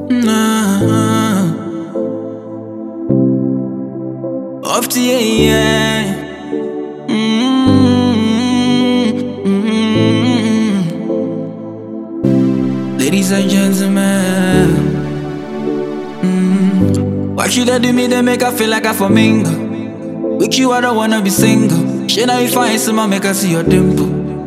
Nah, off to yeah. Ladies and gentlemen, why should I do me? They make I feel like I flamingo. With you, I don't wanna be single. Shit, now you find someone make I see your dimple.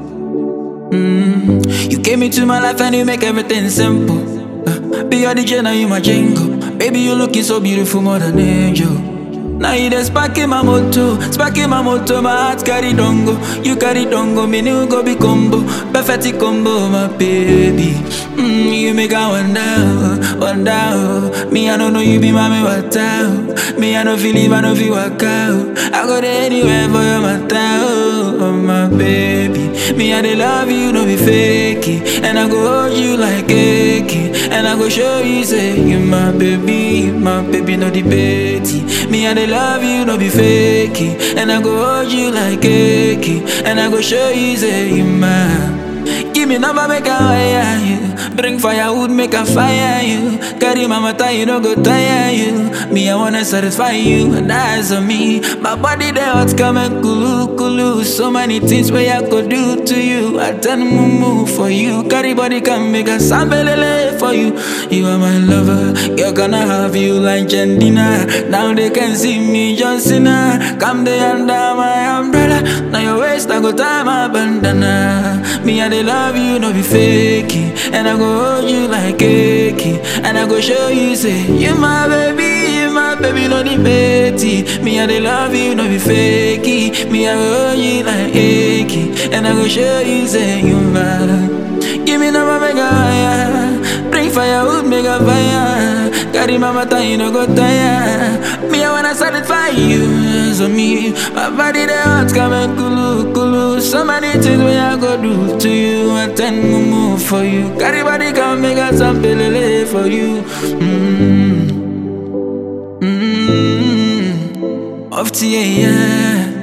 You came into my life and you make everything simple. Be your DJ, now you my jingle. Baby, you looking so beautiful, more than angel. Now you the spark in my motor, my heart carry dongo. You carry dongo, me new go be combo. Perfect combo, my baby. You make I wonder. Me, I don't know you be my water. Me, I don't feel I don't feel work out. I go there anywhere for your matter, oh my baby. Me, I dey love you, no be fakey. And I go hold you like cakey. And I go show you, say, you my baby, no debatey. Me, I dey love you, no be fakey. And I go hold you like cakey. And I go show you, say, you my. Give me number, make a wire you. Bring firewood, make a fire you. Carry my matter, you don't go tire you. Me, I wanna satisfy you, and that's on me. My body, the hot come and kulu. So many things where I could do to you. I turn mumu for you. Carry body, come make a sambelele for you. You are my lover, you're gonna have you like Jendina. Now they can see me, John Cena. Come there under my umbrella. Now your waist, I go tie my bandana. Me, I dey love you, no be fakey. And I go hold you like cakey. And I go show you, say, you my baby, no debatey. Me, I dey love you, no be fakey. Me, I go hold you like cakey. And I go show you, say, you my. Give me number, make a fire. Bring firewood, make a fire. Carry my matter, you no go tire. Me, I wanna satisfy you. So me, my body, the heart come and kulu. So many things where I go do to you. I tend to move for you. Carry body, come make a sampelele for you. Off to yeah.